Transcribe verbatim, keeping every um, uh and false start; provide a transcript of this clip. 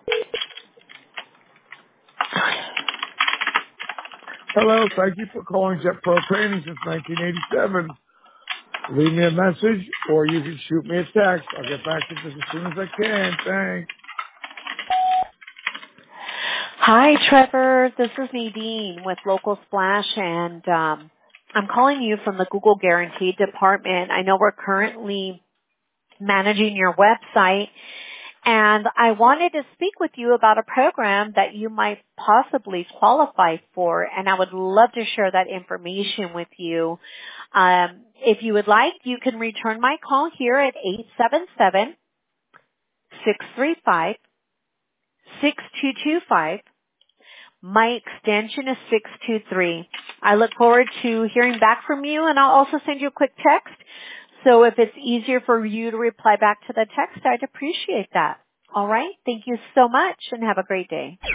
Hello, thank you for calling Jet Pro Training since nineteen eighty-seven. Leave me a message or you can shoot me a text. I'll get back to you just as soon as I can. Thanks. Hi, Trevor. This is Nadine with Local Splash, and um, I'm calling you from the Google Guarantee Department. I know we're currently managing your website, and I wanted to speak with you about a program that you might possibly qualify for, and I would love to share that information with you. Um, if you would like, you can return my call here at eight seven seven, six three five, six two two five. My extension is six two three. I look forward to hearing back from you, and I'll also send you a quick text. So if it's easier for you to reply back to the text, I'd appreciate that. All right? Thank you so much, and have a great day.